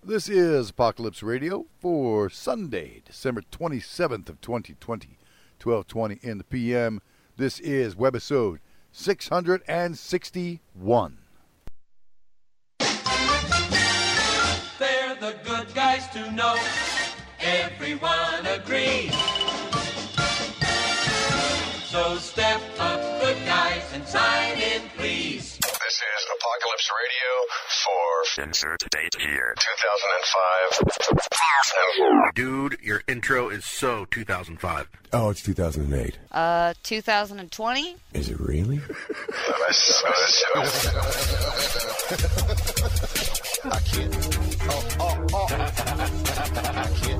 This is Apocalypse Radio for Sunday, December 27th of 2020, 12:20 in the p.m. This is webisode 661. They're the good guys to know. Everyone agrees. So step up, good guys, and sign in, please. This is Apocalypse Radio for insert date here, 2005. Dude, your intro is so 2005. Oh, it's 2008. 2020? Is it really? I can't. I can't.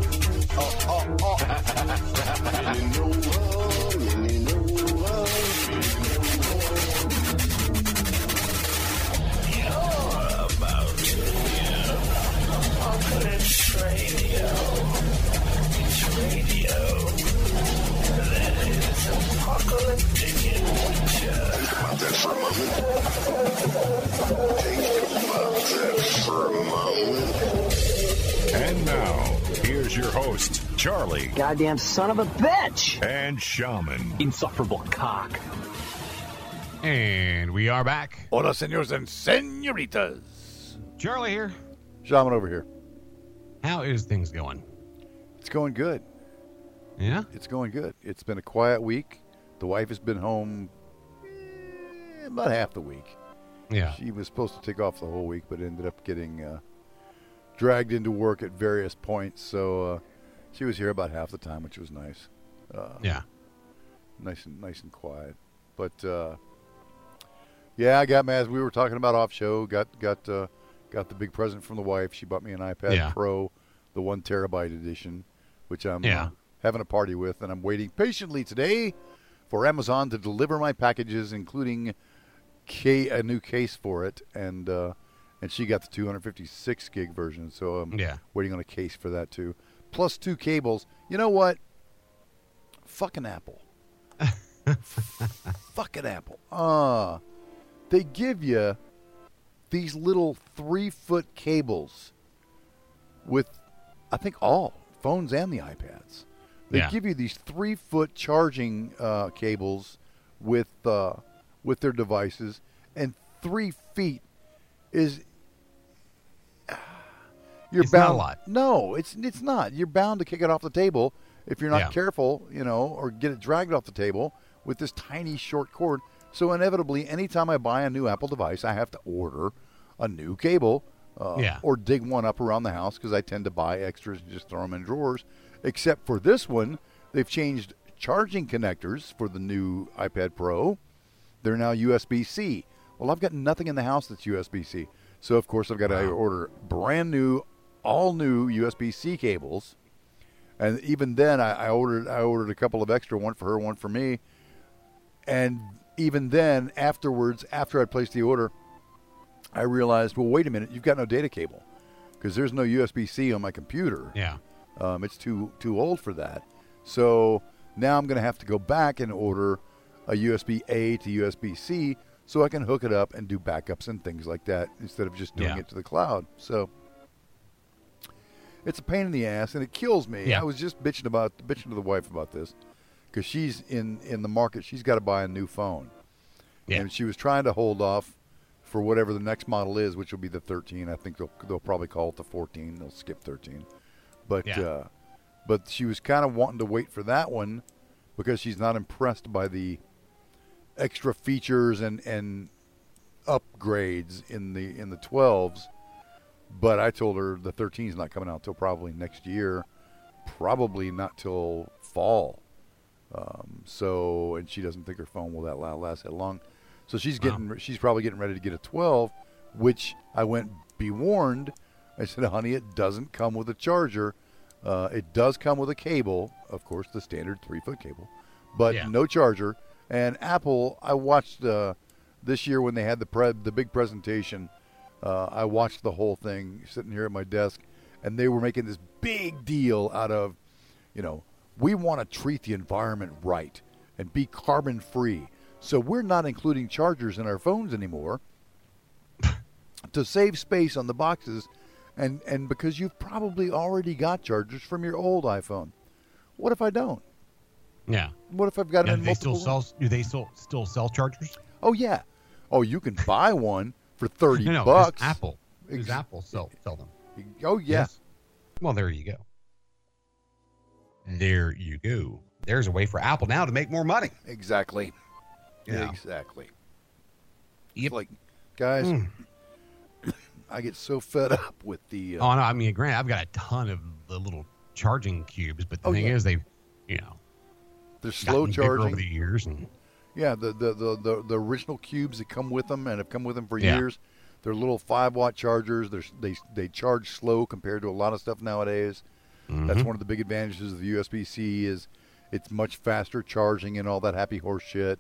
Apocalypse Radio. It's radio that is apocalyptic in nature. Think about that for a moment. Think about that for a moment. And now, here's your host, Charlie. Goddamn son of a bitch! And Shaman. Insufferable cock. And we are back. Hola, senors and senoritas. Charlie here. Shaman over here. How is things going? It's going good. Yeah? It's going good. It's been a quiet week. The wife has been home about half the week. Yeah. She was supposed to take off the whole week, but ended up getting dragged into work at various points. So she was here about half the time, which was nice. Yeah. Nice and quiet. But yeah, I got mad. We were talking about off show. Got the big present from the wife. She bought me an iPad Pro, the 1 terabyte edition, which I'm having a party with, and I'm waiting patiently today for Amazon to deliver my packages, including a new case for it, and she got the 256 gig version, so I'm waiting on a case for that too, plus 2 cables. You know what? Fucking Apple. Fucking Apple. They give you these little 3-foot cables with, I think, all phones and the iPads. They give you these 3-foot charging cables with their devices, and 3 feet is it's bound. Not a lot. No, it's not. You're bound to kick it off the table if you're not careful, or get it dragged off the table with this tiny short cord. So inevitably, anytime I buy a new Apple device, I have to order a new cable or dig one up around the house because I tend to buy extras and just throw them in drawers. Except for this one, they've changed charging connectors for the new iPad Pro. They're now USB-C. Well, I've got nothing in the house that's USB-C. So, of course, I've got to order brand new, all new USB-C cables. And even then, I ordered a couple of extra, one for her, one for me. And even then, afterwards, after I placed the order, I realized, well, wait a minute, you've got no data cable because there's no USB-C on my computer. Yeah. It's too old for that. So now I'm going to have to go back and order a USB-A to USB-C so I can hook it up and do backups and things like that instead of just doing it to the cloud. So it's a pain in the ass, and it kills me. I was just bitching to the wife about this because she's in the market. She's got to buy a new phone. Yeah. And she was trying to hold off for whatever the next model is, which will be the 13. I think they'll probably call it the 14. They'll skip 13. But she was kind of wanting to wait for that one because she's not impressed by the extra features and upgrades in the 12s. But I told her the 13 is not coming out till probably next year, probably not till fall. And she doesn't think her phone will last that long. So she's probably getting ready to get a 12, which I went, be warned. I said, honey, it doesn't come with a charger. It does come with a cable, of course, the standard 3-foot cable, but no charger. And Apple, I watched this year when they had the big presentation. I watched the whole thing sitting here at my desk, and they were making this big deal out of, we want to treat the environment right and be carbon free. So we're not including chargers in our phones anymore to save space on the boxes And because you've probably already got chargers from your old iPhone. What if I don't? Yeah. What if I've got them in Do they still sell chargers? Oh, yeah. Oh, you can buy one for $30. No, bucks. Apple. Does Apple sell them? Oh, yeah. Yes. Well, there you go. There you go. There's a way for Apple now to make more money. Exactly. Yeah. Exactly. Yep. It's like, guys, I get so fed up with the... oh, no, I mean, granted, I've got a ton of the little charging cubes, but the thing is, they've, they're slow charging over the years. And yeah, the original cubes that come with them and have come with them for years, they're little 5-watt chargers. They charge slow compared to a lot of stuff nowadays. Mm-hmm. That's one of the big advantages of the USB-C is it's much faster charging and all that happy horse shit.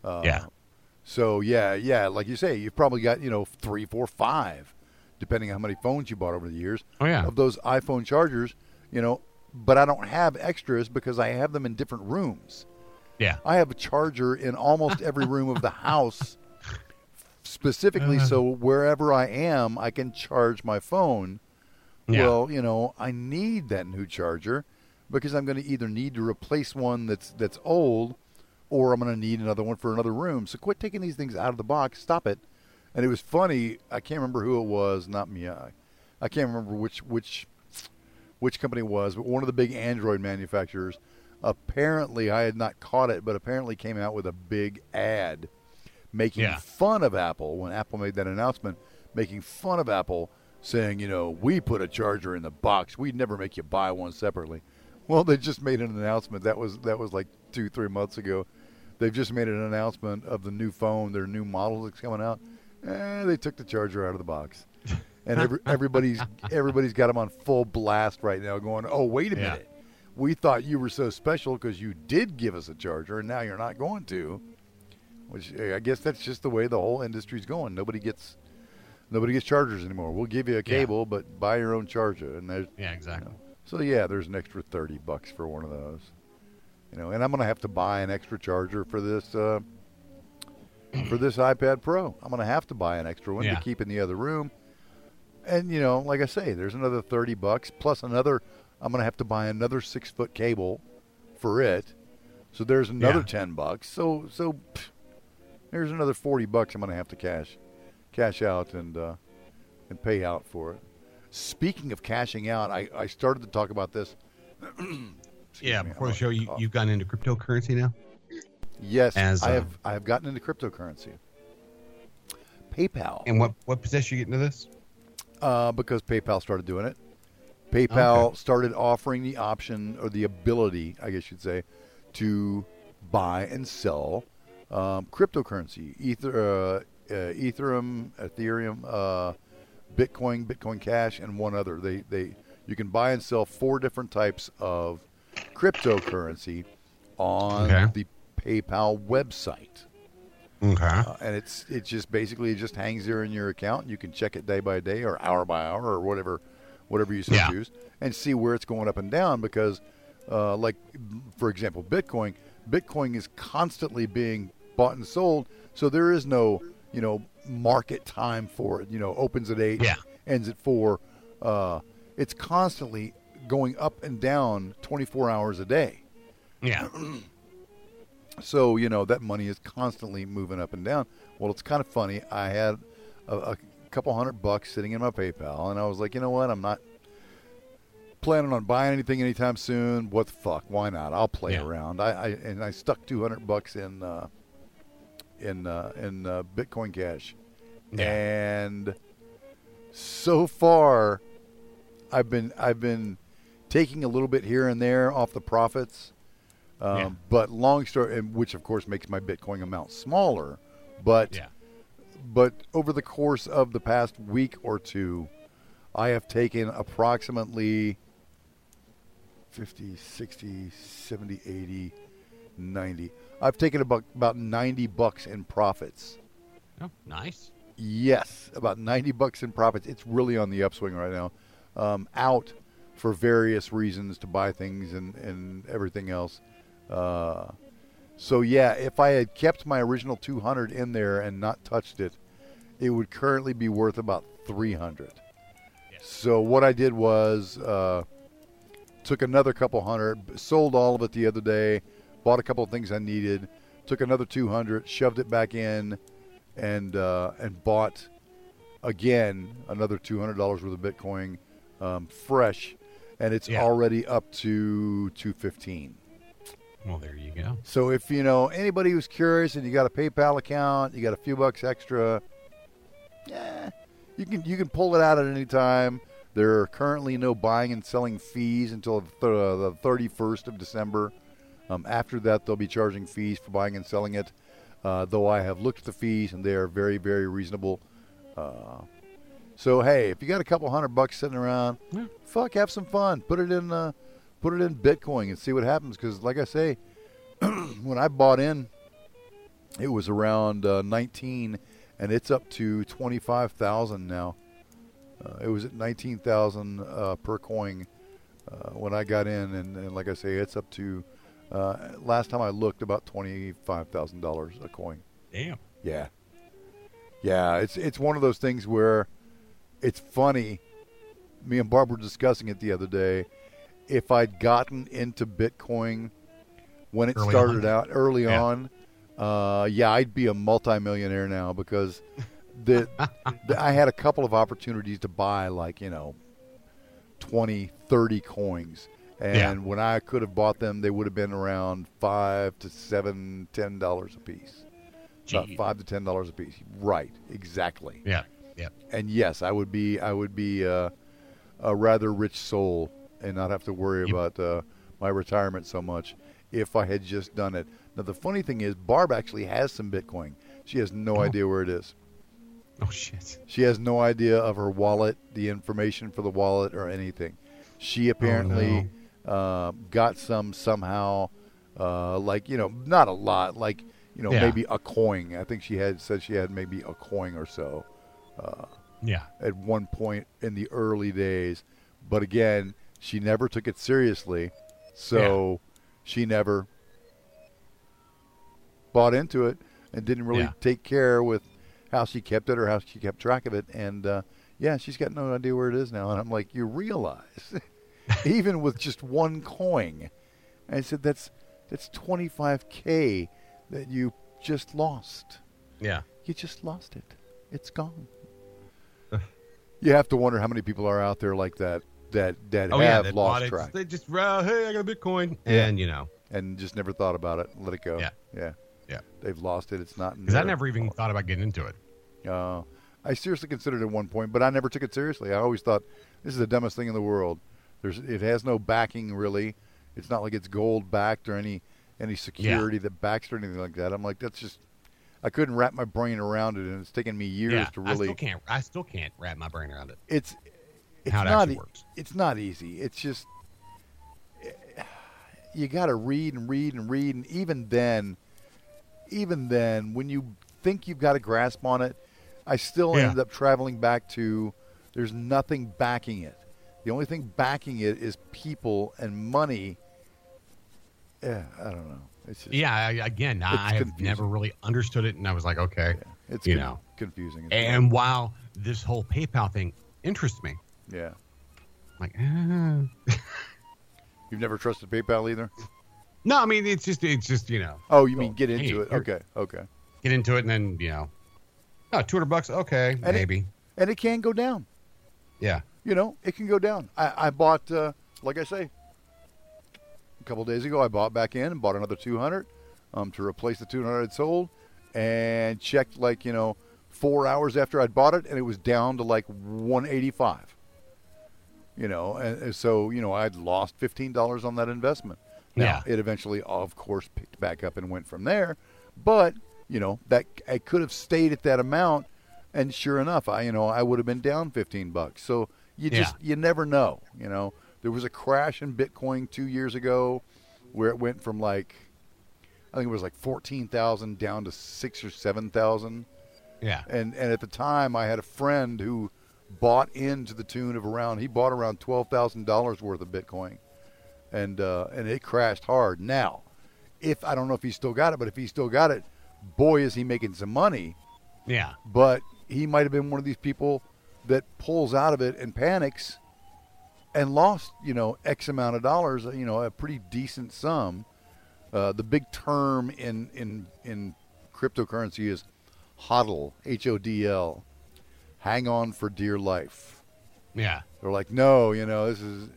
So, yeah, like you say, you've probably got, 3, 4, 5, depending on how many phones you bought over the years, of those iPhone chargers, but I don't have extras because I have them in different rooms. Yeah. I have a charger in almost every room of the house, specifically so wherever I am, I can charge my phone. Yeah. Well, I need that new charger because I'm going to either need to replace one that's old, or I'm going to need another one for another room. So quit taking these things out of the box. Stop it. And it was funny. I can't remember who it was. Not me. I can't remember which company it was, but one of the big Android manufacturers. Apparently, I had not caught it, but apparently came out with a big ad making fun of Apple when Apple made that announcement, making fun of Apple, saying, we put a charger in the box. We'd never make you buy one separately. Well, they just made an announcement. That was like 2-3 months ago. They've just made an announcement of the new phone, their new model that's coming out. They took the charger out of the box. And everybody's got them on full blast right now going, oh, wait a minute. We thought you were so special because you did give us a charger, and now you're not going to. Which I guess that's just the way the whole industry's going. Nobody gets chargers anymore. We'll give you a cable, but buy your own charger. And exactly. So there's an extra $30 for one of those. And I'm going to have to buy an extra charger for this iPad Pro. I'm going to have to buy an extra one to keep in the other room. And like I say, there's another $30 plus another. I'm going to have to buy another 6-foot cable for it. So there's another $10. So there's another $40 I'm going to have to cash out and pay out for it. Speaking of cashing out, I started to talk about this. Before the show, you've gotten into cryptocurrency now? Yes, I have gotten into cryptocurrency. PayPal. And what possessed you get into this? Because PayPal started doing it. PayPal started offering the option, or the ability, I guess you'd say, to buy and sell cryptocurrency. Ethereum, Bitcoin Cash, and one other. You can buy and sell 4 different types of cryptocurrency on the PayPal website. Okay. And it just basically just hangs there in your account. You can check it day by day or hour by hour or whatever you so choose, and see where it's going up and down because, like, for example, Bitcoin is constantly being bought and sold, so there is no, market time for it. Opens at 8, ends at 4. It's constantly going up and down 24 hours a day. Yeah. So, that money is constantly moving up and down. Well, it's kind of funny. I had a couple $100 sitting in my PayPal, and I was like, you know what? I'm not planning on buying anything anytime soon. What the fuck? Why not? I'll play around. I stuck $200 in Bitcoin Cash, and so far, I've been taking a little bit here and there off the profits. But long story, which of course makes my Bitcoin amount smaller, but over the course of the past week or two, I have taken approximately 50, 60, 70, 80, 90. I've taken about $90 in profits. Oh, nice. Yes, about $90 in profits. It's really on the upswing right now. Out for various reasons to buy things and everything else. So if I had kept my original 200 in there and not touched it, it would currently be worth about 300. So what I did was took another couple hundred, sold all of it the other day, bought a couple of things I needed, took another 200, shoved it back in, and bought again another $200 worth of Bitcoin fresh, and it's already up to 215. Well, there you go. So if anybody who's curious and you got a PayPal account, you got a few bucks extra, you can pull it out at any time. There are currently no buying and selling fees until the 31st of December. After that, they'll be charging fees for buying and selling it. Though I have looked at the fees and they are very, very reasonable. So hey, if you got a couple $100 sitting around, have some fun. Put it in Bitcoin and see what happens. Because like I say, when I bought in, it was around 19, and it's up to 25,000 now. It was at 19,000 per coin when I got in, and like I say, it's up to last time I looked about $25,000 a coin. Damn. Yeah. It's one of those things where it's funny. Me and Barb were discussing it the other day. If I'd gotten into Bitcoin when it started out early on, I'd be a multimillionaire now because I had a couple of opportunities to buy 20, 30 coins. And when I could have bought them, they would have been around $5 to $7, $10 a piece. About $5 to $10 a piece. Right, exactly. Yeah. And yes, I would be a rather rich soul and not have to worry about my retirement so much if I had just done it. Now, the funny thing is, Barb actually has some Bitcoin. She has no idea where it is. Oh, shit. She has no idea of her wallet, the information for the wallet, or anything. She apparently got some somehow, not a lot, maybe a coin. I think said she had maybe a coin or so. At one point in the early days. But again, she never took it seriously, so she never bought into it and didn't really take care with how she kept it or how she kept track of it. And, she's got no idea where it is now. And I'm like, you realize, even with just one coin, I said, that's $25K that you just lost. Yeah. You just lost it. It's gone. You have to wonder how many people are out there like that have lost track. They just, hey, I got a Bitcoin. And, and just never thought about it and let it go. Yeah. They've lost it. It's not. Because I never even thought about getting into it. I seriously considered it at one point, but I never took it seriously. I always thought this is the dumbest thing in the world. It has no backing really. It's not like it's gold backed or any security that backs it or anything like that. I'm like, that's just. I couldn't wrap my brain around it, and it's taken me years to really. I still can't wrap my brain around it. It's how it actually works. It's not easy. It's just you got to read, and even then, when you think you've got a grasp on it, I still end up traveling back to there's nothing backing it. The only thing backing it is people and money. Yeah, I don't know. It's just, I have never really understood it, and I was like, okay, it's confusing. And while this whole PayPal thing interests me, I'm like, you've never trusted PayPal either? No, I mean it's just Oh, you mean get into it? Okay. Get into it, and then $200. Okay, and maybe. And it can go down. Yeah. It can go down. I bought, like I say. A couple of days ago, I bought back in and bought another 200 to replace the 200 I'd sold, and checked 4 hours after I'd bought it, and it was down to 185. And so I'd lost $15 on that investment. Now it eventually, of course, picked back up and went from there, but that I could have stayed at that amount, and sure enough, I would have been down $15. So you never know. There was a crash in Bitcoin 2 years ago where it went from I think it was 14,000 down to 6,000 or 7,000. Yeah. And at the time I had a friend who bought into the tune of he bought around $12,000 worth of Bitcoin. And it crashed hard. Now, I don't know if he still got it, but if he still got it, boy, is he making some money. Yeah. But he might have been one of these people that pulls out of it and panics and lost, X amount of dollars, a pretty decent sum. The big term in cryptocurrency is HODL, HODL, hang on for dear life. Yeah. They're like, no, this is.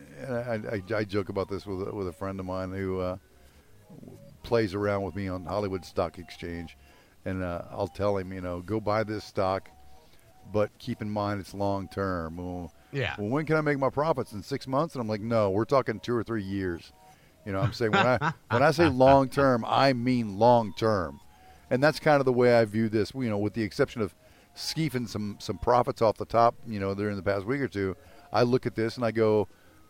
I joke about this with a friend of mine who plays around with me on Hollywood Stock Exchange, and I'll tell him, go buy this stock, but keep in mind it's long term. Well, when can I make my profits? In 6 months? And I'm like, no, we're talking 2 or 3 years. I'm saying when I say long term, I mean long term, and that's kind of the way I view this. With the exception of skeeving some profits off the top, during the past week or two, I look at this and I go,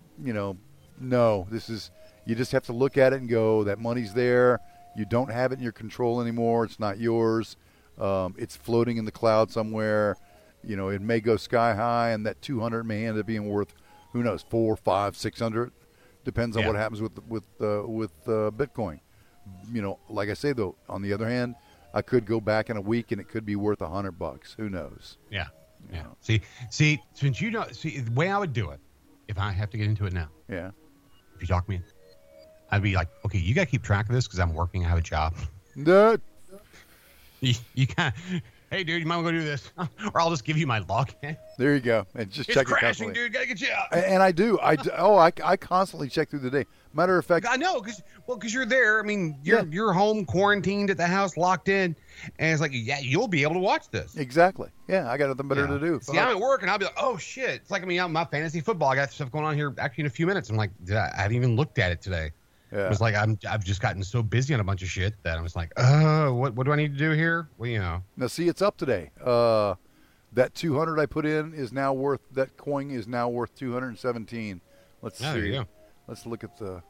no, this is. You just have to look at it and go, that money's there. You don't have it in your control anymore. It's not yours. It's floating in the cloud somewhere. It may go sky high, and that 200 may end up being worth, who knows, 4, 5, 600. Depends on what happens with Bitcoin. Like I say though, on the other hand, I could go back in a week and it could be worth $100. Who knows? Yeah. See, since the way I would do it, if I have to get into it now. Yeah. If you talk me in, I'd be like, okay, you got to keep track of this because I'm working. I have a job. No. You kind of, hey, dude, you might want to go do this. Or I'll just give you my login. There you go. And just check it crashing, constantly. dude. Got to get you out. And I do. I constantly check through the day. Matter of fact. I know, because you're there. I mean, you're home, quarantined at the house, locked in. And it's like, you'll be able to watch this. Exactly. Yeah, I got nothing better to do. See, I'm at work, and I'll be like, oh, shit. It's like, my fantasy football. I got stuff going on here actually in a few minutes. I'm like, I haven't even looked at it today. Yeah. It's like I've just gotten so busy on a bunch of shit that I was like, what do I need to do here? Well, Now, see, it's up today. That 200 I put in is now worth, that coin is now worth 217. Let's see. There you go. Let's look at the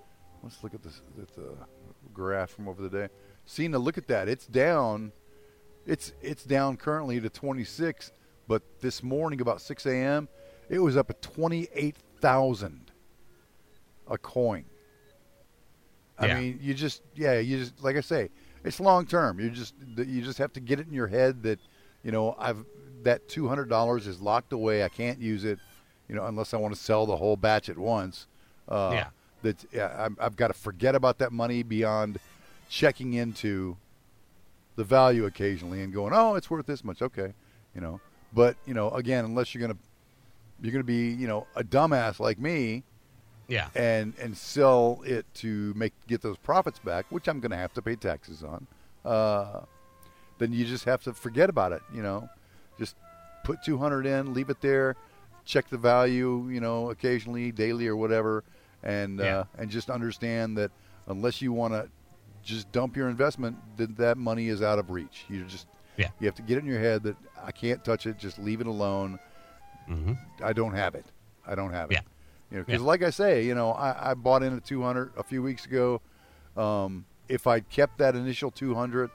graph from over the day. See, now look at that. It's down. It's down currently to 26, but this morning about 6 a.m. it was up at 28,000 a coin. I mean, you just like I say, it's long term. You just have to get it in your head that, that $200 is locked away. I can't use it, unless I want to sell the whole batch at once. I've got to forget about that money beyond checking into the value occasionally and going, oh, it's worth this much. Okay. But, again, unless you're going to be, a dumbass like me. Yeah. And sell it to get those profits back, which I'm going to have to pay taxes on. Then you just have to forget about it, Just put 200 in, leave it there, check the value, occasionally, daily or whatever, and just understand that unless you want to just dump your investment, that money is out of reach. You have to get it in your head that I can't touch it, just leave it alone. Mm-hmm. I don't have it. Yeah. Because like I say, I bought in at 200 a few weeks ago. If I'd kept that initial 200,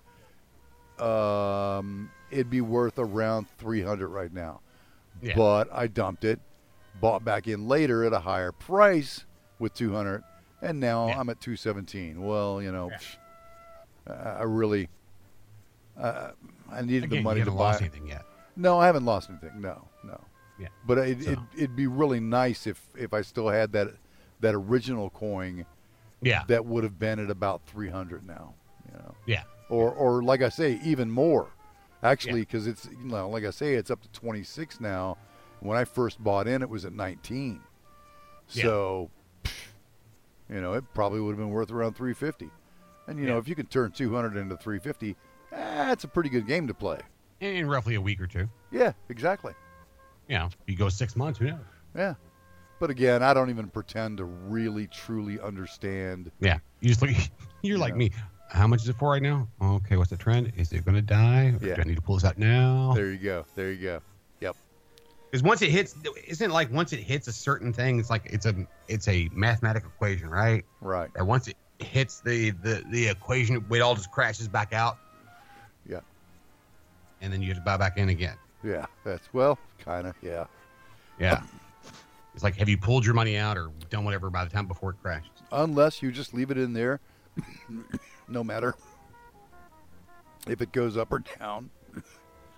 it'd be worth around 300 right now. Yeah. But I dumped it, bought back in later at a higher price with 200, and now I'm at 217. Well, I really, I needed the money to buy. You haven't lost anything yet. No, I haven't lost anything. No. Yeah. But it'd be really nice if I still had that original coin. Yeah. That would have been at about 300 now. Yeah. Or like I say, even more. Actually, because it's like I say, it's up to 26 now. When I first bought in, it was at 19. Yeah. So, it probably would have been worth around 350. And if you can turn 200 into 350, that's a pretty good game to play. In roughly a week or two. Yeah, exactly. You go 6 months, who knows? Yeah. But again, I don't even pretend to really, truly understand. Yeah. You just you're like me. How much is it for right now? Okay, what's the trend? Is it going to die? Or do I need to pull this out now? There you go. Yep. Because once it hits, isn't it like once it hits a certain thing, it's like it's a mathematical equation, right? Right. And once it hits the equation, it all just crashes back out. Yeah. And then you have to buy back in again. Yeah, kind of, yeah. Yeah. It's like, have you pulled your money out or done whatever by the time before it crashes? Unless you just leave it in there, no matter if it goes up or down.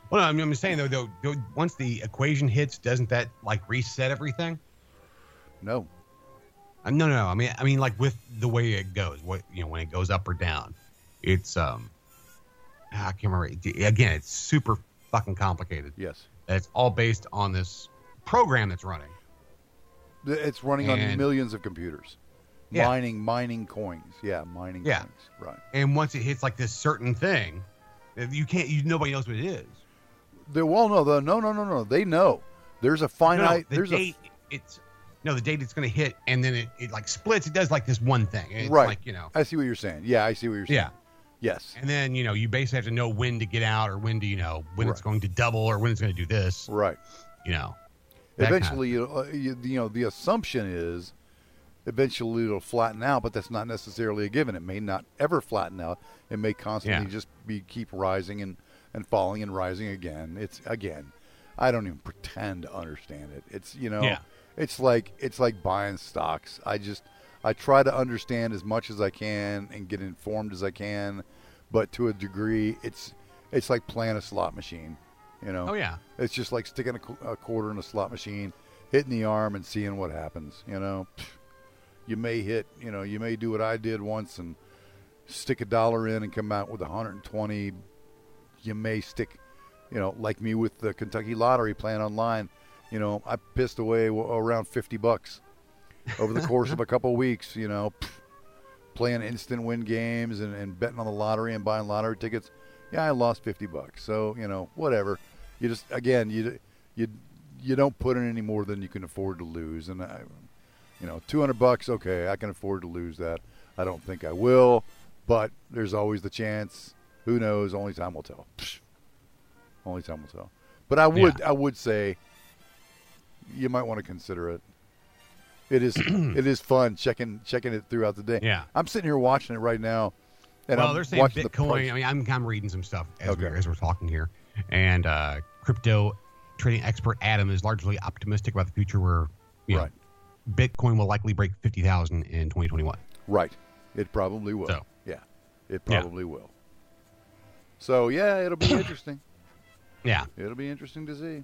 Well, I mean, I'm saying though, once the equation hits, doesn't that like reset everything? No. No. I mean, like with the way it goes, when it goes up or down, it's I can't remember. Again, it's super fucking complicated. Yes. It's all based on this program that's running. It's running on millions of computers. Yeah. Mining coins. Yeah, mining coins. Right. And once it hits like this certain thing, nobody knows what it is. No. They know. There's a finite. The date it's going to hit, and then it like splits. It does like this one thing. It's right. Like, I see what you're saying. Yeah, I see what you're saying. Yeah. Yes. And then, you basically have to know when to get out or when to, when it's going to double or when it's going to do this. Right. Kind Eventually, the assumption is eventually it'll flatten out, but that's not necessarily a given. It may not ever flatten out. It may constantly just keep rising and falling and rising again. I don't even pretend to understand it. It's, it's like buying stocks. I try to understand as much as I can and get informed as I can, but to a degree, it's like playing a slot machine. Oh yeah. It's just like sticking a quarter in a slot machine, hitting the arm and seeing what happens. You may hit. You may do what I did once and stick $1 in and come out with 120. You may stick, like me with the Kentucky Lottery playing online. I pissed away around $50 over the course of a couple of weeks. Playing instant win games and betting on the lottery and buying lottery tickets. Yeah, I lost $50. So whatever. You just you don't put in any more than you can afford to lose. And $200. Okay, I can afford to lose that. I don't think I will, but there's always the chance. Who knows? Only time will tell. Only time will tell. But I would say you might want to consider it. It is fun checking it throughout the day. Yeah. I'm sitting here watching it right now. And they're saying Bitcoin. I'm reading some stuff as we're talking here, and crypto trading expert Adam is largely optimistic about the future, where Bitcoin will likely break 50,000 in 2021. Right. It probably will. So, it probably will. So it'll be interesting. Yeah, it'll be interesting to see.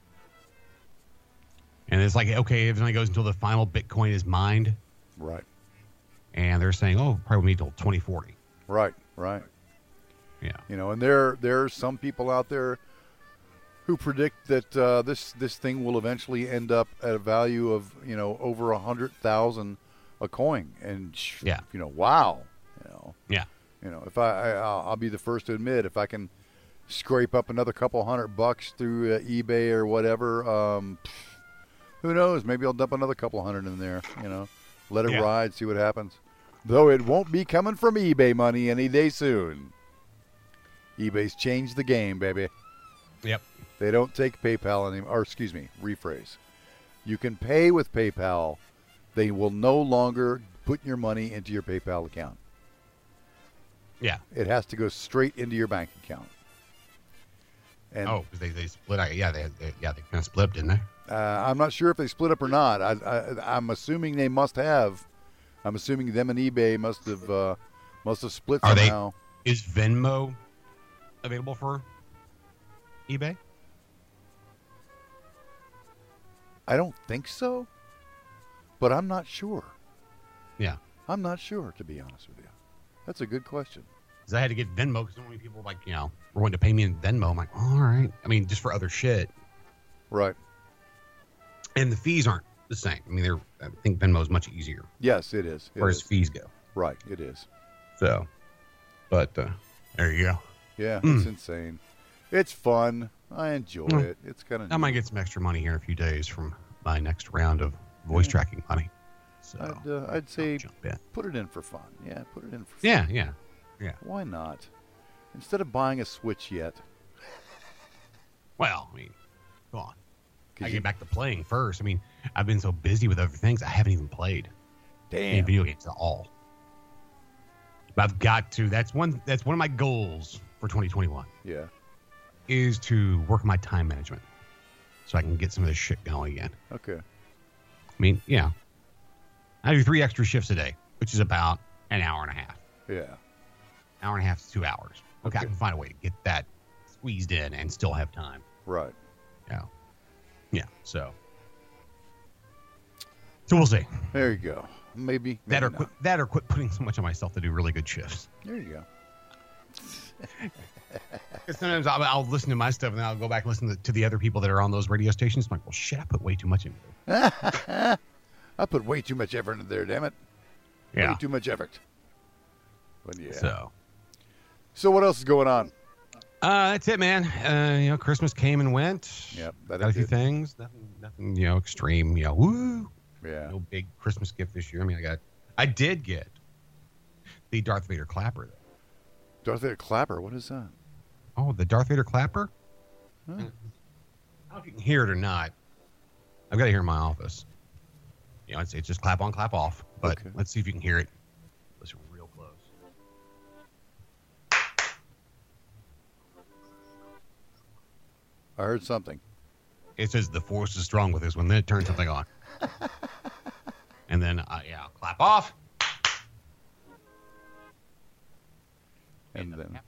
And it's like, okay, it only goes until the final Bitcoin is mined. Right. And they're saying, probably won't be until 2040. Right. Yeah. And there are some people out there who predict that this thing will eventually end up at a value of over 100,000 a coin, and wow, if I'll be the first to admit, if I can scrape up another couple $100 through eBay or whatever, who knows? Maybe I'll dump another couple $100 in there. Let it ride, see what happens. Though it won't be coming from eBay money any day soon. eBay's changed the game, baby. Yep. They don't take PayPal anymore. Or, excuse me, rephrase. You can pay with PayPal. They will no longer put your money into your PayPal account. Yeah. It has to go straight into your bank account. And because they split out. Yeah, they kind of split up, didn't they? I'm not sure if they split up or not. I'm assuming they must have. I'm assuming them and eBay must have split somehow. Is Venmo available for eBay? I don't think so, but I'm not sure. Yeah. I'm not sure, to be honest with you. That's a good question. Because I had to get Venmo because so many people were wanting to pay me in Venmo. I'm like, all right. I mean, just for other shit. Right. And the fees aren't the same. I mean, I think Venmo is much easier. Yes, it is. As far as fees go. Right, it is. So, but there you go. Yeah, it's insane. It's fun. I enjoy it. It's kind of. I might get some extra money here in a few days from my next round of voice tracking money. So I'd say put it in for fun. Yeah, put it in for Yeah. fun. Yeah. Why not? Instead of buying a Switch yet. Well, I mean, go on. I get back to playing first. I mean, I've been so busy with other things, I haven't even played any video games at all. But I've got to. That's one of my goals for 2021. Yeah. Is to work on my time management so I can get some of this shit going again. Okay. I mean, I do 3 extra shifts a day, which is about an hour and a half. Yeah. Hour and a half to 2 hours. Okay, I can find a way to get that squeezed in and still have time. Right. Yeah. So we'll see. There you go. Maybe That or not. quit putting so much on myself to do really good shifts. There you go. Because sometimes I'll listen to my stuff and then I'll go back and listen to the other people that are on those radio stations. I'm like, well, shit, I put way too much into it. I put way too much effort into there, damn it. Yeah. Way too much effort. But yeah. So what else is going on? That's it, man. Christmas came and went. Yep. Got a few things. Nothing, extreme. Woo. Yeah. No big Christmas gift this year. I mean, I did get the Darth Vader clapper. Darth Vader clapper? What is that? Oh, the Darth Vader clapper? Huh. I don't know if you can hear it or not. I've got it here in my office. It's just clap on, clap off. But Okay. Let's see if you can hear it. Listen real close. I heard something. It says the force is strong with this one. Then it turns something on. And then, clap off. And then.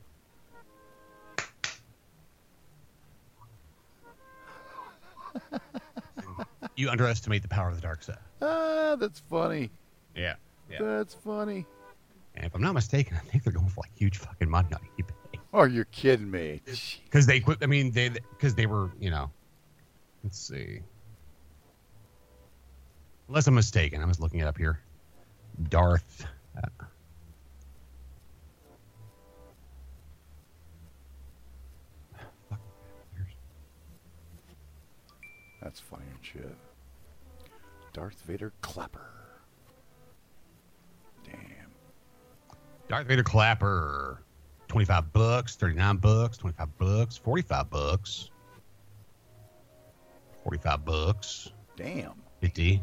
You underestimate the power of the dark side. Ah, that's funny. Yeah. That's funny. And if I'm not mistaken, I think they're going for huge fucking money on eBay. Oh, you're kidding me. Because they quit. I mean, because they were, let's see. Unless I'm mistaken, I was looking it up here. Darth. That's funny and shit. Darth Vader clapper. Damn. Darth Vader clapper. $25, $39, $25, $45, $45. Damn. 50.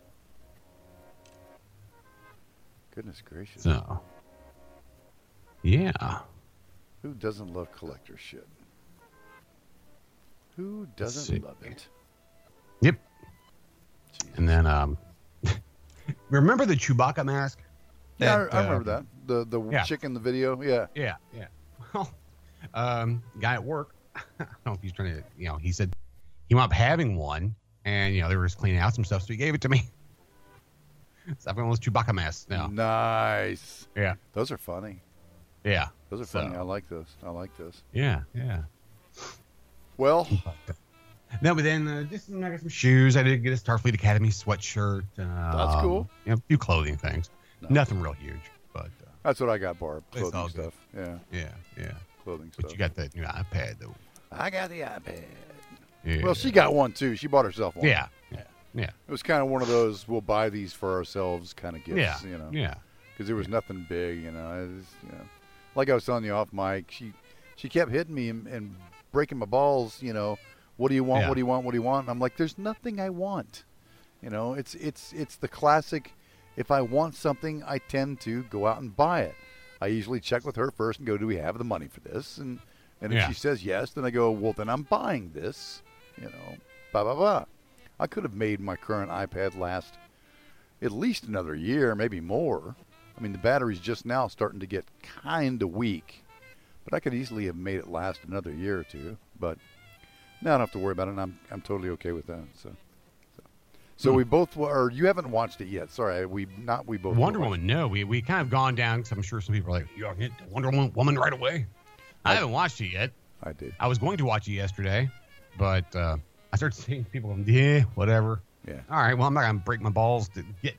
Goodness gracious. So, yeah. Who doesn't love collector shit? Who Let's doesn't see. love it? Yep. Jesus. And then, remember the Chewbacca mask? Yeah, I remember that. The yeah. chick in the video. Yeah. Yeah. Well, guy at work, I don't know if he's trying to, he said he wound up having one, and, they were just cleaning out some stuff, so he gave it to me. So I've got one of those Chewbacca masks now. Nice. Yeah. Those are funny. Yeah. Those are funny. I like those. Yeah. Well, No, but then just I got some shoes. I did get a Starfleet Academy sweatshirt. That's cool. A few clothing things. No. Nothing real huge, but that's what I got, Barb. It's Clothing all stuff. good. Yeah. yeah. Clothing But stuff. you got that new iPad though. I got the iPad. Yeah. Well, she got one too. She bought herself one. Yeah. It was kind of one of those we'll buy these for ourselves kind of gifts. Yeah. Yeah. Because there was nothing big. It was, like I was telling you off mic, she kept hitting me and breaking my balls. What do you want? Yeah. What do you want? What do you want? And I'm like, there's nothing I want. It's the classic. If I want something, I tend to go out and buy it. I usually check with her first and go, do we have the money for this? And if she says yes, then I go, well, then I'm buying this. Blah, blah, blah. I could have made my current iPad last at least another year, maybe more. I mean, the battery's just now starting to get kind of weak. But I could easily have made it last another year or two. But now I don't have to worry about it, and I'm totally okay with that. So we both, or you haven't watched it yet. Sorry, we both. Wonder Woman. No, we kind of gone down because I'm sure some people are like, "You're getting Wonder Woman right away." I haven't watched it yet. I did. I was going to watch it yesterday, but I started seeing people going, "Yeah, whatever." Yeah. All right. Well, I'm not gonna break my balls to get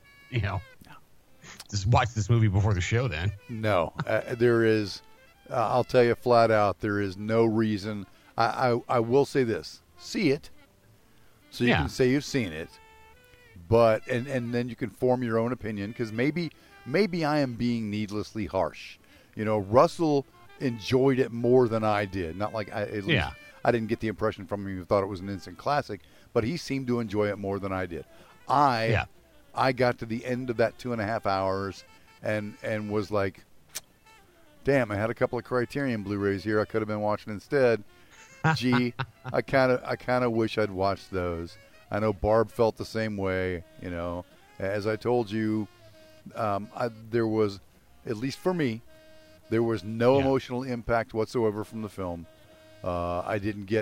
just watch this movie before the show. Then No, there is. I'll tell you flat out, there is no reason. I will say this: see it, so you can say you've seen it. But and then you can form your own opinion because maybe I am being needlessly harsh. Russell enjoyed it more than I did. Not like at least I didn't get the impression from him he thought it was an instant classic, but he seemed to enjoy it more than I did. I got to the end of that 2.5 hours and was like, damn, I had a couple of Criterion Blu-rays here I could have been watching instead. Gee, I kind of wish I'd watched those. I know Barb felt the same way, As I told you, there was, at least for me, there was no emotional impact whatsoever from the film. I didn't get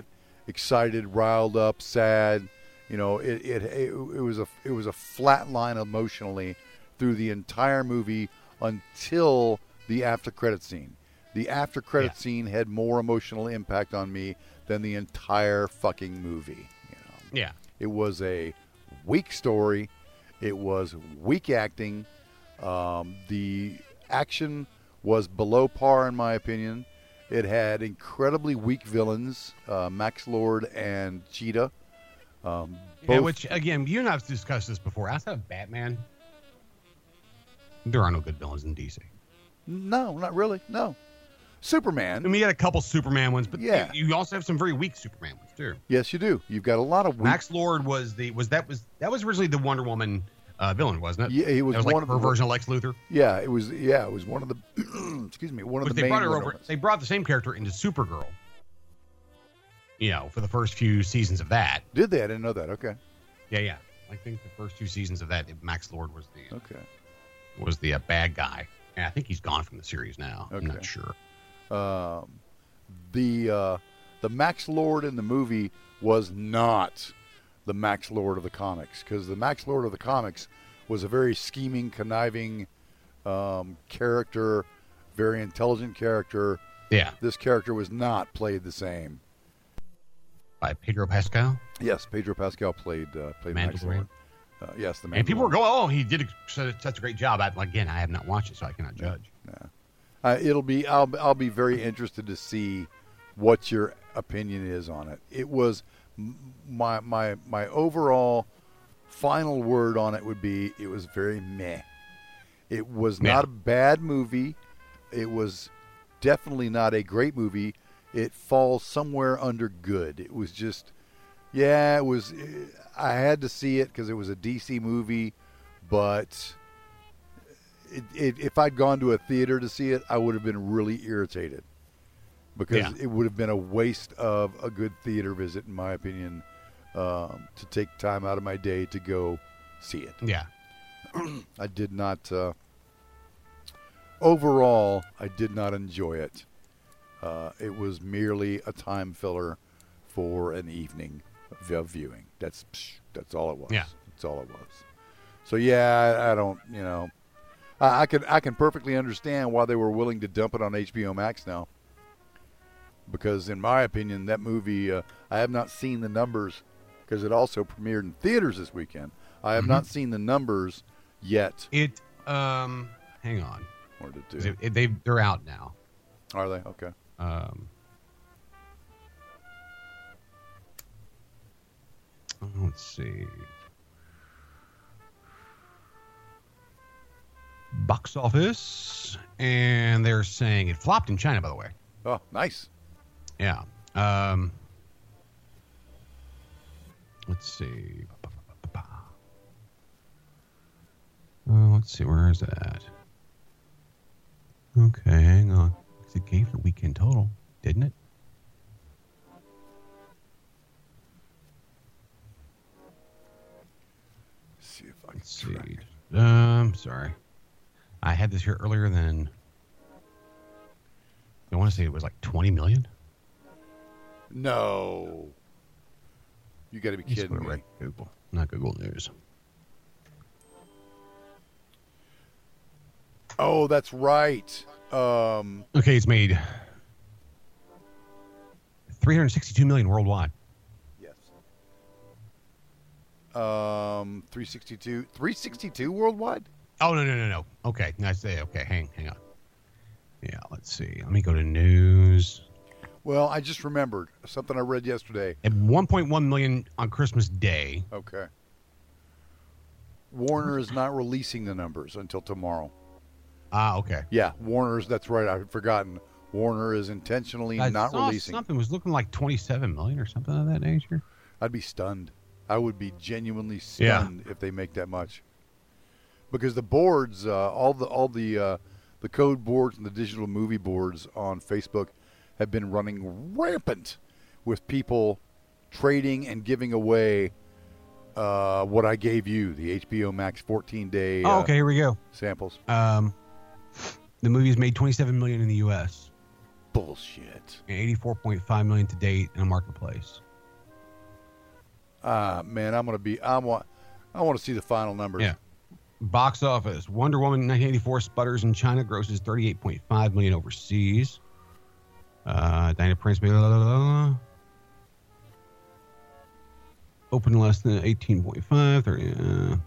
excited, riled up, sad. It was a flat line emotionally through the entire movie until the after credit scene. The after credit scene had more emotional impact on me than the entire fucking movie. Yeah. It was a weak story. It was weak acting. The action was below par, in my opinion. It had incredibly weak villains, Max Lord and Cheetah. Which, again, you and I have discussed this before. Outside of Batman, there are no good villains in DC. No, not really. No. Superman. I mean, you had a couple Superman ones, but you also have some very weak Superman ones, too. Yes, you do. You've got a lot of weak... Max Lord was originally the Wonder Woman villain, wasn't it? Yeah, he was that was one like of her the version of Lex Luthor. Yeah, it was one of the excuse me, one of the main ones. They brought the same character into Supergirl. For the first few seasons of that. Did they? I didn't know that. Okay. Yeah. I think the first 2 seasons of that, Max Lord was the was the bad guy. And I think he's gone from the series now. Okay. I'm not sure. The Max Lord in the movie was not the Max Lord of the comics, because the Max Lord of the comics was a very scheming, conniving character, very intelligent character. Yeah. This character was not played the same. By Pedro Pascal? Yes, Pedro Pascal played Max Lord. Yes, the Mandalorian. And people were going, he did such a great job. Again, I have not watched it, so I cannot judge. Yeah. I'll be very interested to see what your opinion is on it. It was my overall final word on it would be it was very meh. It was not a bad movie. It was definitely not a great movie. It falls somewhere under good. It was just, it was. I had to see it because it was a DC movie, but if I'd gone to a theater to see it, I would have been really irritated because it would have been a waste of a good theater visit, in my opinion, to take time out of my day to go see it. Yeah. I did not. Overall, I did not enjoy it. It was merely a time filler for an evening of viewing. That's all it was. Yeah. That's all it was. So I don't, I can perfectly understand why they were willing to dump it on HBO Max now. Because in my opinion, that movie, I have not seen the numbers because it also premiered in theaters this weekend. I have not seen the numbers yet. Hang on. What did it do? They're out now. Are they? Okay. Let's see. Box office, and they're saying it flopped in China, by the way. Oh, nice. Yeah. Let's see. Let's see. Where is that? Okay, hang on. It gave the weekend total, didn't it? See if I can see. Sorry. I had this here earlier than. I want to say it was like 20 million. No. You got to be kidding me. Google, not Google News. Oh, that's right. Okay, it's made 362 million worldwide. Yes. 362 worldwide? Oh, no. Okay, I say okay. Hang on. Yeah, let's see. Let me go to news. Well, I just remembered something I read yesterday. At 1.1 million on Christmas Day. Okay. Warner is not releasing the numbers until tomorrow. Okay. Yeah, Warner's, that's right. I had forgotten. Warner is intentionally not releasing. Something was looking like 27 million or something of that nature. I'd be stunned. I would be genuinely stunned if they make that much. Because the boards, all the code boards and the digital movie boards on Facebook have been running rampant with people trading and giving away what I gave you, the HBO Max 14-day okay, here we go. Samples. The movie's made 27 million in the U.S. Bullshit. And 84.5 million to date in a marketplace. Man, I want to see the final numbers. Yeah. Box office. Wonder Woman 1984 sputters in China, grosses $38.5 million overseas. Diana Prince, blah, blah, blah, blah. Open less than 18.5. 30, Damn.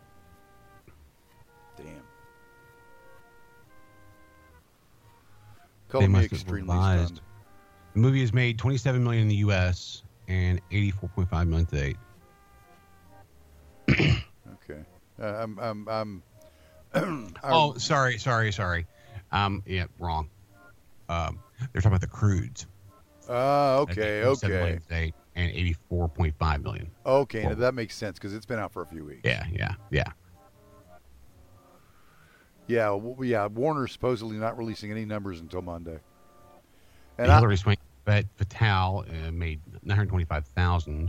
Color me extremely stunned. The movie has made $27 million in the U.S. and $84.5 million to date. Okay. I'm Oh, sorry. Yeah, wrong. They're talking about the Croods. Okay. To date and $84.5 million. Okay, now that makes sense because it's been out for a few weeks. Yeah, Warner's supposedly not releasing any numbers until Monday. And Hilary Swank Fatale made $925,000.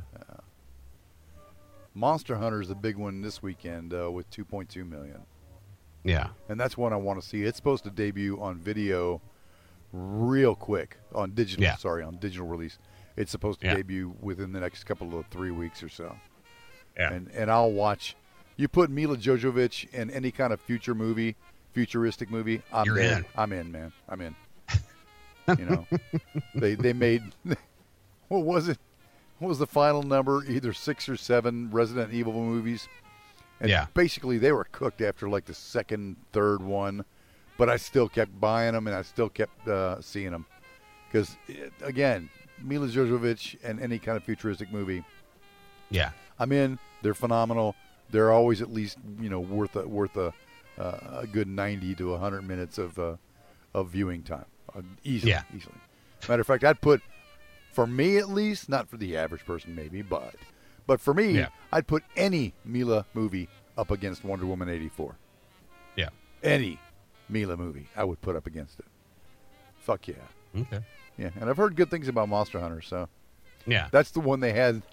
Monster Hunter is the big one this weekend with $2.2 million. Yeah. And that's one I want to see. It's supposed to debut on video real quick on digital. Yeah. Sorry, on digital release. It's supposed to debut within the next couple of 3 weeks or so. Yeah. And I'll watch. You put Mila Jovovich in any kind of futuristic movie, You're in. in. I'm in, man. I'm in. You know, they made, what was it? What was the final number? Either 6 or 7 Resident Evil movies. And basically they were cooked after like the second, third one. But I still kept buying them and I still kept seeing them. Because, again, Mila Jovovich and any kind of futuristic movie. Yeah. I'm in. They're phenomenal. They're always at least, worth a good 90 to 100 minutes of viewing time. Easily. Matter of fact, I'd put, for me at least, not for the average person maybe, but for me, I'd put any Mila movie up against Wonder Woman 84. Yeah. Any Mila movie I would put up against it. Fuck yeah. Okay. Yeah, and I've heard good things about Monster Hunter, so. Yeah. That's the one they had.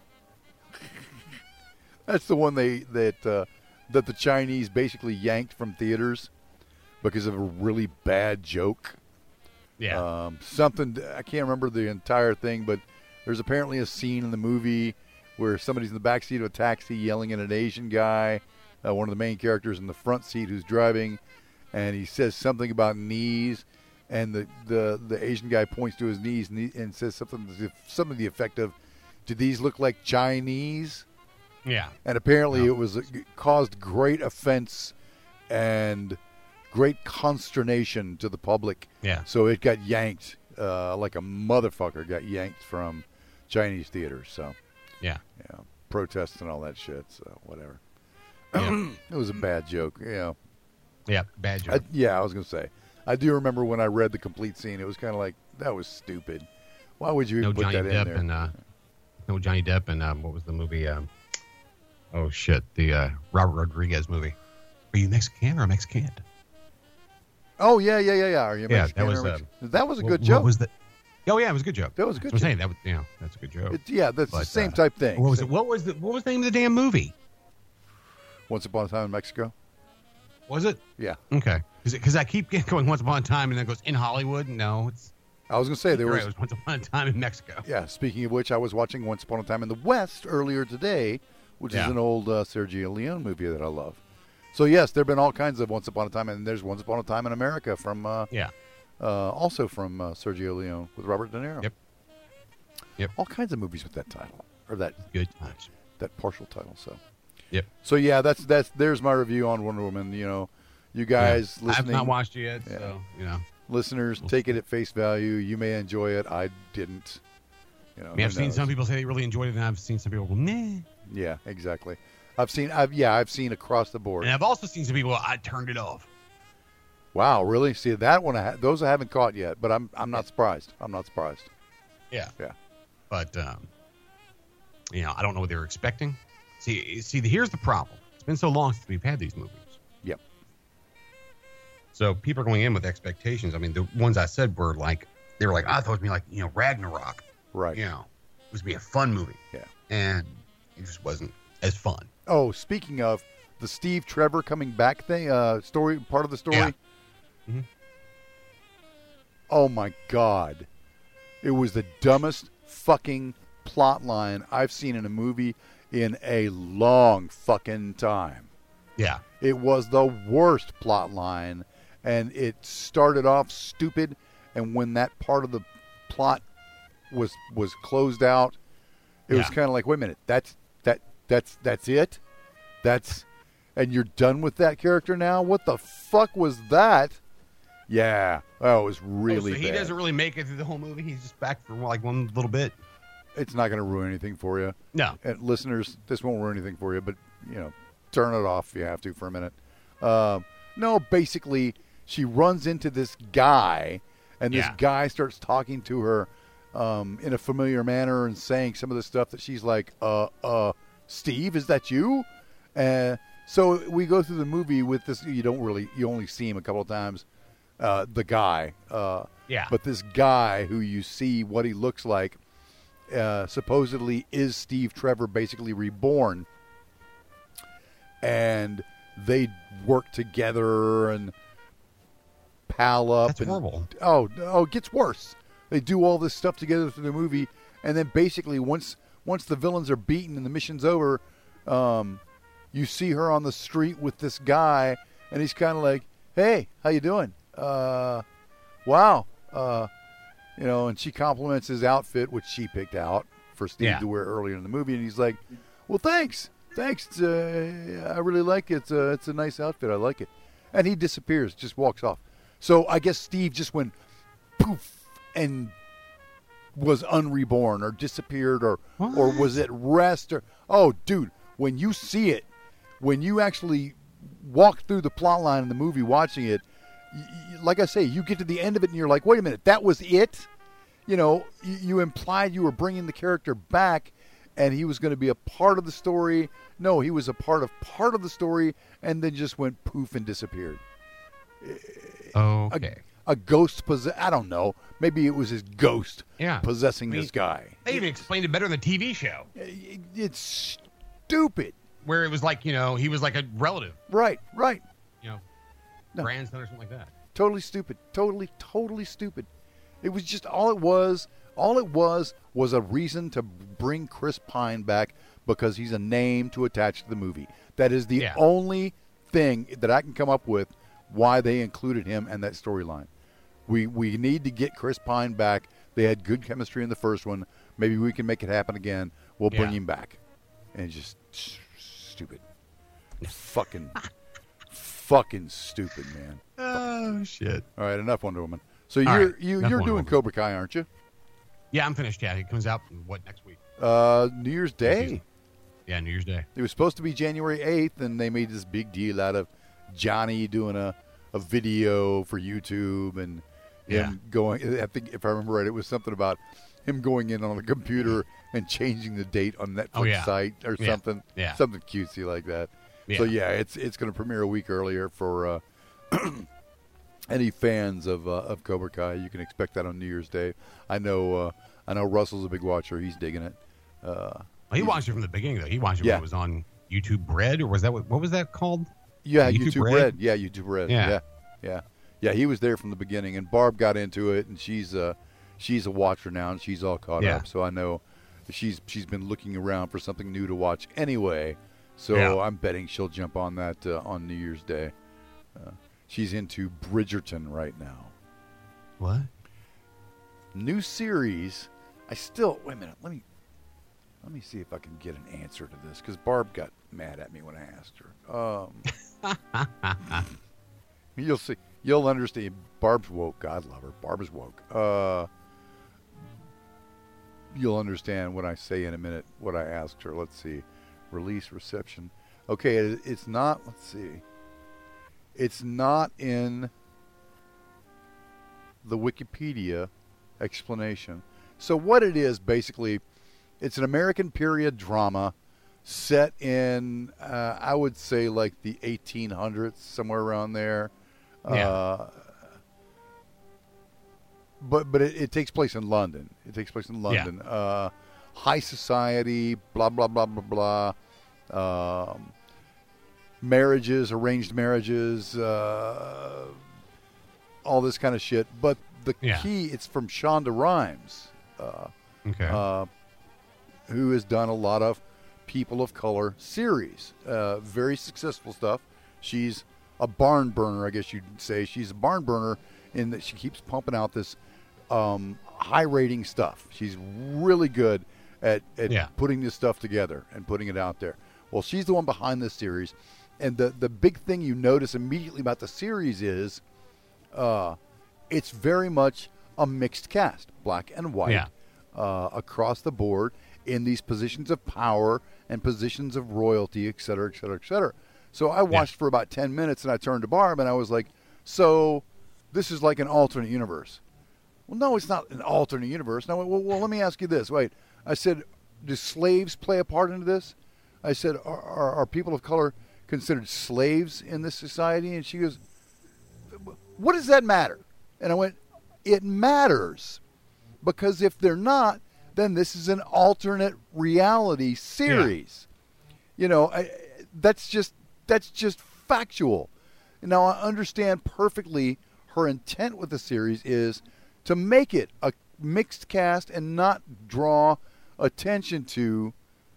That's the one that the Chinese basically yanked from theaters because of a really bad joke. Yeah. Something, I can't remember the entire thing, but there's apparently a scene in the movie where somebody's in the back seat of a taxi yelling at an Asian guy, one of the main characters in the front seat who's driving, and he says something about knees, and the Asian guy points to his knees and says something to the effect of, "Do these look like Chinese?" Yeah. And apparently it caused great offense and great consternation to the public. Yeah. So it got yanked like a motherfucker got yanked from Chinese theaters. So yeah, protests and all that shit. So whatever. It was a bad joke. Yeah, bad joke. I was gonna say. I do remember when I read the complete scene. It was kind of like, that was stupid. Why would you even put that in there? No Johnny Depp and what was the movie? Oh shit, the Robert Rodriguez movie. Are you Mexican or Mexican? Oh yeah. Are you Mexican? That was a good joke. What was that? Oh yeah, it was a good joke. That was a good joke. I'm saying that was, that's a good joke. That's the same type thing. What was it? What was the name of the damn movie? Once Upon a Time in Mexico. Was it? Yeah. Okay. Because I keep going Once Upon a Time and then it goes in Hollywood. No, it's. I was going to say it was Once Upon a Time in Mexico. Yeah. Speaking of which, I was watching Once Upon a Time in the West earlier today, which is an old Sergio Leone movie that I love. So yes, there have been all kinds of Once Upon a Time, and there's Once Upon a Time in America from also from Sergio Leone with Robert De Niro. Yep. All kinds of movies with that title or that good times. That partial title. So. Yep. So yeah, there's my review on Wonder Woman. You guys listening. I have not watched it yet, so listeners, take it at face value. You may enjoy it. I didn't. I've seen some people say they really enjoyed it, and I've seen some people go, meh. Yeah, exactly. I've seen across the board. And I've also seen some people, I turned it off. Wow, really? See, that one, those I haven't caught yet, but I'm not surprised. I'm not surprised. Yeah. Yeah. But, I don't know what they were expecting. See, here's the problem. It's been so long since we've had these movies. Yep. So people are going in with expectations. I mean, the ones I said were like, I thought it was going to be like, Ragnarok. Right. It was going to be a fun movie. Yeah. And it just wasn't as fun. Oh, speaking of the Steve Trevor coming back thing, story, part of the story. Yeah. Mm-hmm. Oh my God. It was the dumbest fucking plot line I've seen in a movie in a long fucking time. Yeah. It was the worst plot line, and it started off stupid, and when that part of the plot was closed out, it was kind of like, wait a minute, that's it? And you're done with that character now? What the fuck was that? Yeah. Oh, it was really so he bad. doesn't really make it through the whole movie? He's just back for like one little bit? It's not going to ruin anything for you. No. And listeners, this won't ruin anything for you, but, turn it off if you have to for a minute. No, basically, she runs into this guy, and this guy starts talking to her in a familiar manner and saying some of the stuff that she's like, Steve, is that you? So we go through the movie with this. You only see him a couple of times, the guy. But this guy who you see what he looks like supposedly is Steve Trevor, basically reborn. And they work together and pal up. That's horrible. Oh, it gets worse. They do all this stuff together through the movie, and then basically once the villains are beaten and the mission's over, you see her on the street with this guy, and he's kind of like, "Hey, how you doing? Wow." And she compliments his outfit, which she picked out for Steve to wear earlier in the movie, and he's like, "Well, thanks. I really like it. It's a nice outfit. I like it." And he disappears, just walks off. So I guess Steve just went poof and was unreborn or disappeared or was at rest or dude, when you see it, when you actually walk through the plot line in the movie watching it, like I say, you get to the end of it and you're like, wait a minute, that was it? You implied you were bringing the character back and he was going to be a part of the story. No, he was a part of the story and then just went poof and disappeared. Okay. A ghost I don't know. Maybe it was his ghost possessing this guy. They even explained it better in the TV show. It's stupid. Where it was like, he was like a relative. Right. Grandson or something like that. Totally stupid. Totally stupid. It was just all it was a reason to bring Chris Pine back because he's a name to attach to the movie. That is the only thing that I can come up with why they included him and that storyline. We need to get Chris Pine back. They had good chemistry in the first one. Maybe we can make it happen again. We'll bring him back. And it's just stupid. Fucking stupid, man. Oh, shit. All right, enough Wonder Woman. So you're doing Cobra Kai, aren't you? Yeah, I'm finished. Yeah, it comes out, next week? New Year's Day. Yeah, New Year's Day. It was supposed to be January 8th, and they made this big deal out of Johnny doing a video for YouTube and him going. I think if I remember right, it was something about him going in on the computer and changing the date on Netflix site or something. Yeah. Something cutesy like that. Yeah. So it's going to premiere a week earlier for any fans of Cobra Kai. You can expect that on New Year's Day. I know Russell's a big watcher. He's digging it. He watched it from the beginning though. He watched it when it was on YouTube Red, or was that what was that called? Yeah, YouTube Red. Yeah, YouTube Red. Yeah. He was there from the beginning, and Barb got into it, and she's a watcher now, and she's all caught up. So I know she's been looking around for something new to watch anyway. So I'm betting she'll jump on that on New Year's Day. She's into Bridgerton right now. What? New series. Wait a minute. Let me see if I can get an answer to this, because Barb got mad at me when I asked her. You'll see. You'll understand. Barb's woke. God love her. Barb is woke. You'll understand when I say in a minute what I asked her. Let's see. Release, reception. Okay, it's not. Let's see. It's not in the Wikipedia explanation. So what it is, basically, it's an American period drama set in, I would say, like the 1800s, somewhere around there. But it takes place in London. High society, blah, blah, blah, blah, blah. Marriages, arranged marriages, all this kind of shit. But the key, it's from Shonda Rhimes. Who has done a lot of people of color series. Very successful stuff. She's a barn burner, I guess you'd say. She's a barn burner in that she keeps pumping out this high rating stuff. She's really good at putting this stuff together and putting it out there. Well, she's the one behind this series. And the big thing you notice immediately about the series is it's very much a mixed cast, black and white, across the board in these positions of power and positions of royalty, et cetera, et cetera, et cetera. So I watched for about 10 minutes, and I turned to Barb, and I was like, so this is like an alternate universe. Well, no, it's not an alternate universe. No, well, let me ask you this. Wait, I said, do slaves play a part into this? I said, are people of color considered slaves in this society? And she goes, what does that matter? And I went, it matters, because if they're not, then this is an alternate reality series. You know, that's just factual. Now, I understand perfectly her intent with the series is to make it a mixed cast and not draw attention to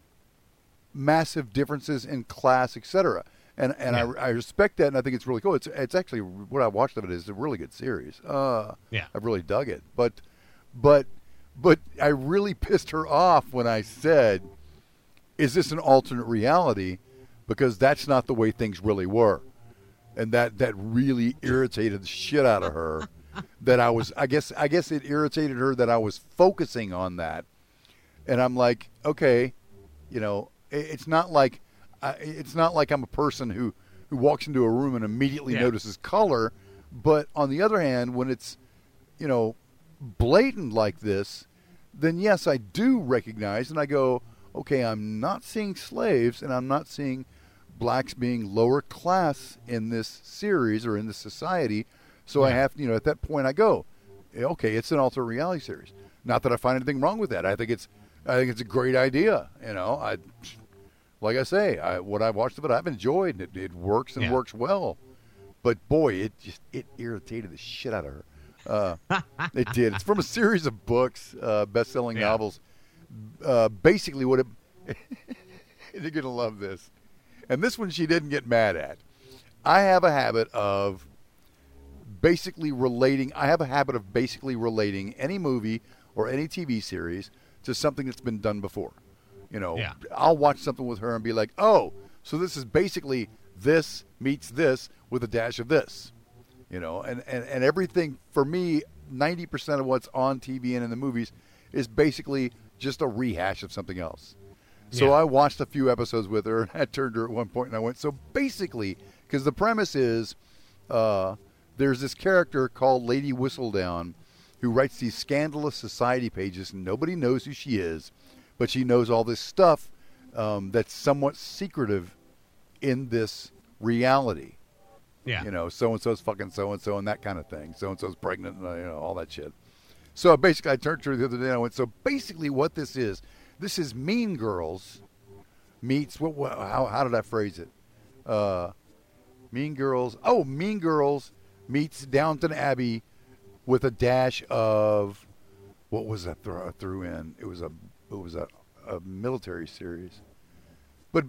massive differences in class, etc. And I respect that, and I think it's really cool. It's actually, what I watched of it is a really good series. I've really dug it. But I really pissed her off when I said, is this an alternate reality? Because that's not the way things really were. And that really irritated the shit out of her. That I guess it irritated her that I was focusing on that. And I'm like, okay, you know, it's not like I'm a person who walks into a room and immediately notices color. But on the other hand, when it's, you know, blatant like this, then yes, I do recognize, and I go, okay, I'm not seeing slaves, and I'm not seeing blacks being lower class in this series or in this society. So I have, you know, at that point I go, okay, it's an alternate reality series. Not that I find anything wrong with that. I think it's a great idea. You know, like I say, what I've watched of it, I've enjoyed. It works and works well. But boy, it irritated the shit out of her. It did. It's from a series of books, best-selling novels. Basically, what it you're gonna love this. And this one she didn't get mad at. I have a habit of basically relating any movie or any TV series to something that's been done before. You know, I'll watch something with her and be like, oh, so this is basically this meets this with a dash of this. You know, and everything, for me, 90% of what's on TV and in the movies is basically just a rehash of something else. So I watched a few episodes with her, and I turned to her at one point and I went, so basically, because the premise is there's this character called Lady Whistledown who writes these scandalous society pages, and nobody knows who she is, but she knows all this stuff that's somewhat secretive in this reality. Yeah. You know, so-and-so's fucking so-and-so and that kind of thing. So-and-so's pregnant and, you know, all that shit. So basically, I turned to her the other day and I went, so basically what this is Mean Girls meets, how did I phrase it? Mean Girls meets Downton Abbey with a dash of, what was that threw in? It was a military series. But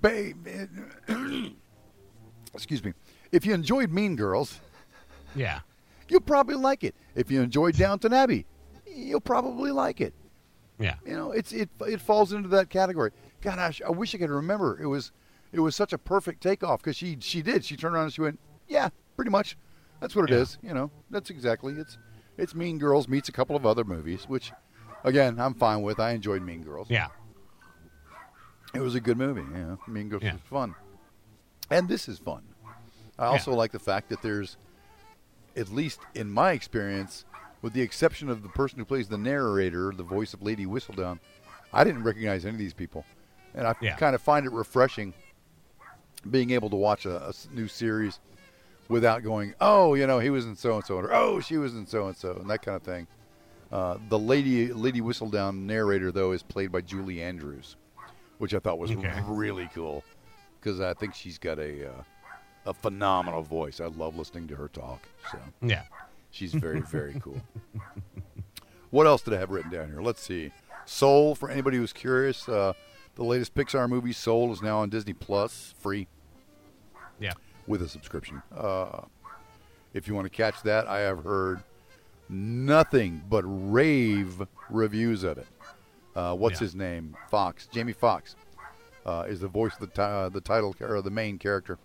excuse me. If you enjoyed Mean Girls, you'll probably like it. If you enjoyed Downton Abbey, you'll probably like it. Yeah, you know, it falls into that category. God, I wish I could remember. It was such a perfect takeoff because she did. She turned around and she went, yeah, pretty much. That's what it is. You know, that's exactly it's Mean Girls meets a couple of other movies, which, again, I'm fine with. I enjoyed Mean Girls. Yeah, it was a good movie. Yeah, Mean Girls was fun, and this is fun. I also like the fact that there's, at least in my experience, with the exception of the person who plays the narrator, the voice of Lady Whistledown, I didn't recognize any of these people. And I kind of find it refreshing being able to watch a new series without going, oh, you know, he was in so-and-so, or oh, she was in so-and-so, and that kind of thing. The Lady Whistledown narrator, though, is played by Julie Andrews, which I thought was really cool because I think she's got a phenomenal voice. I love listening to her talk. So she's very, very cool. What else did I have written down here? Let's see. Soul, for anybody who's curious, The latest Pixar movie, Soul, is now on Disney Plus, free. Yeah. With a subscription. If you want to catch that, I have heard nothing but rave reviews of it. What's his name? Fox. Jamie Foxx is the voice of the title or the main character.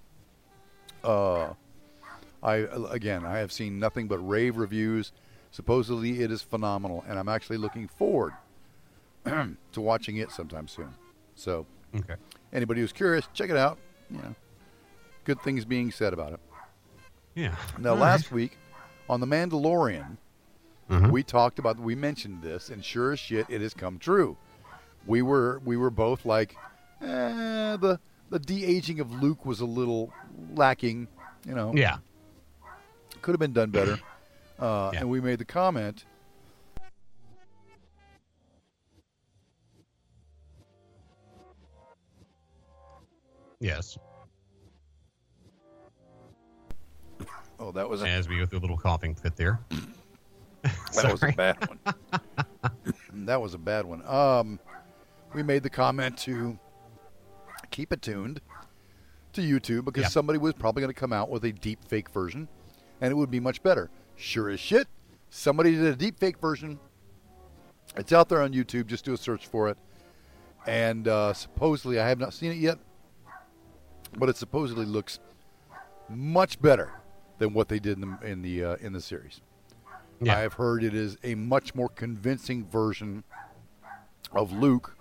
I have seen nothing but rave reviews. Supposedly it is phenomenal, and I'm actually looking forward to watching it sometime soon. So, anybody who's curious, check it out. Good things being said about it. Yeah. Now, last week on The Mandalorian, we mentioned this, and sure as shit, it has come true. We were both like, the de-aging of Luke was a little lacking, Yeah. Could have been done better. And we made the comment. Yes. Oh, that was as we go through a little coughing fit there. That was a bad one. That was a bad one. We made the comment to keep it tuned to YouTube because somebody was probably going to come out with a deep fake version, and it would be much better. Sure as shit, somebody did a deep fake version. It's out there on YouTube. Just do a search for it. And supposedly, I have not seen it yet, but it supposedly looks much better than what they did in the series. Yeah. I have heard it is a much more convincing version of Luke,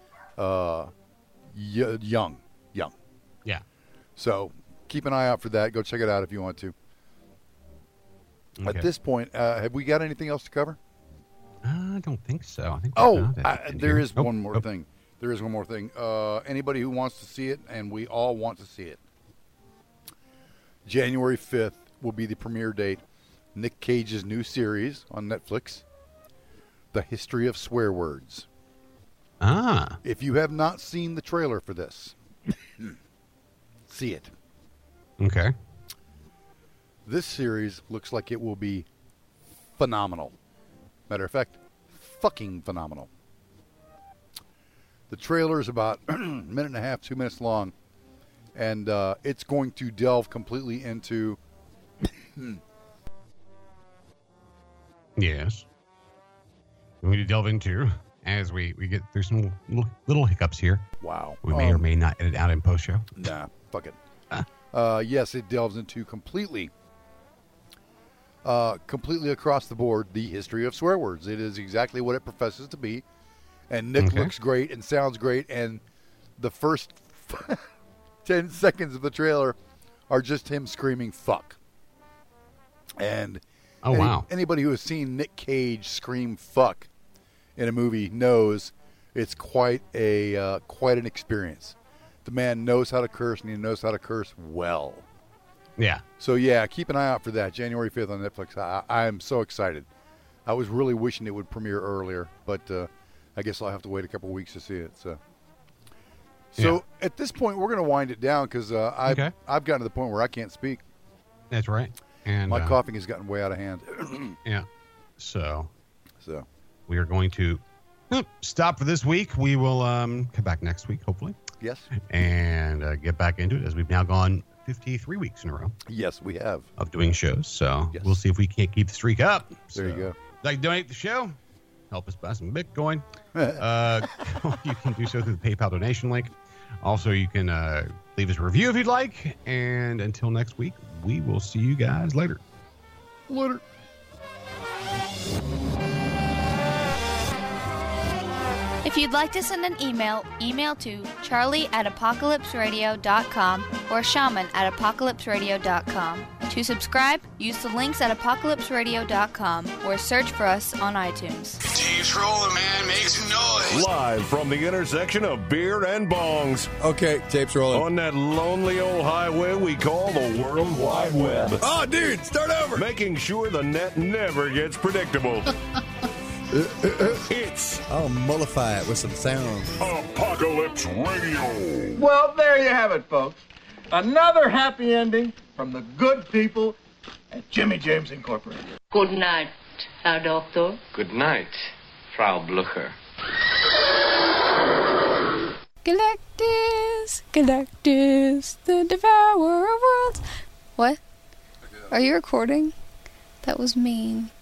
young. Yeah. So keep an eye out for that. Go check it out if you want to. Okay. At this point, have we got anything else to cover? I don't think so. I think there is one more thing. There is one more thing. Anybody who wants to see it, and we all want to see it, January 5th will be the premiere date. Nick Cage's new series on Netflix, The History of Swear Words. If you have not seen the trailer for this, see it. Okay. This series looks like it will be phenomenal. Matter of fact, fucking phenomenal. The trailer is about a minute and a half, 2 minutes long, and it's going to delve completely into... Yes. We need to delve into as we get through some little hiccups here. Wow. We may or may not edit out in post-show. Nah, fuck it. Yes, it delves into completely across the board the history of swear words. It is exactly what it professes to be. And Nick looks great and sounds great. And the first 10 seconds of the trailer are just him screaming fuck. And anybody who has seen Nick Cage scream fuck in a movie knows it's quite an experience. The man knows how to curse, and he knows how to curse well. Yeah. So, keep an eye out for that. January 5th on Netflix. I'm so excited. I was really wishing it would premiere earlier, but I guess I'll have to wait a couple weeks to see it. So at this point, we're going to wind it down because I've gotten to the point where I can't speak. That's right. And my coughing has gotten way out of hand. Yeah. So we are going to stop for this week. We will come back next week, hopefully. Yes. And get back into it as we've now gone 53 weeks in a row. Yes, we have. Of doing shows. So we'll see if we can't keep the streak up. There you go. Like to donate the show? Help us buy some Bitcoin. You can do so through the PayPal donation link. Also, you can leave us a review if you'd like. And until next week, we will see you guys later. Later. If you'd like to send an email to charlie@apocalypseradio.com or shaman@apocalypseradio.com. To subscribe, use the links at apocalypseradio.com or search for us on iTunes. Tape's rolling, man. Make some noise. Live from the intersection of beer and bongs. Okay, tape's rolling. On that lonely old highway we call the World Wide Web. Oh, dude, start over. Making sure the net never gets predictable. It's I'll mollify it with some sounds. Apocalypse Radio. Well, there you have it, folks. Another happy ending from the good people at Jimmy James Incorporated. Good night, Herr Doctor. Good night, Frau Blucher. Galactus, Galactus, the devourer of worlds. What? Are you recording? That was mean.